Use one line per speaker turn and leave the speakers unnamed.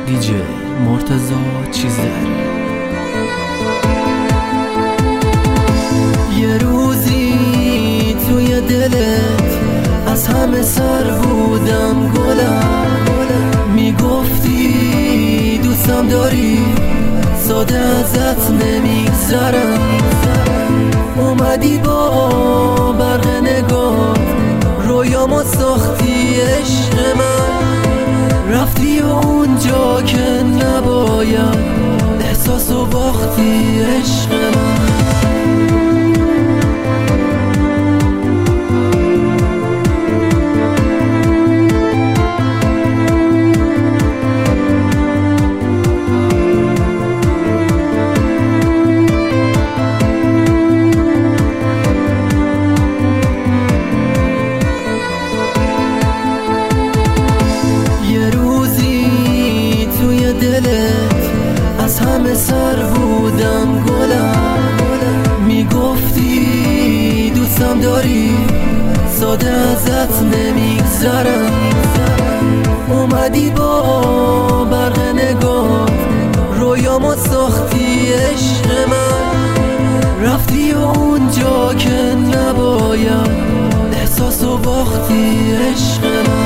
دیجی مرتضی چیزداری. یه روزی توی دلت از همه سر بودم گلم، میگفتی دوستم داری، ساده ازت نمیگذرم. اومدی با برق نگاه رویامو ساختی عشق من، رفتی اونجا که نباید، احساسو باختی عشق من. از همه سر بودم گلم، میگفتی دوستم داری، ساده ازت نمیگذرم. اومدی با برق نگاه رویامو ساختی عشق من، رفتی اونجا که نباید، احساسو باختی عشق من.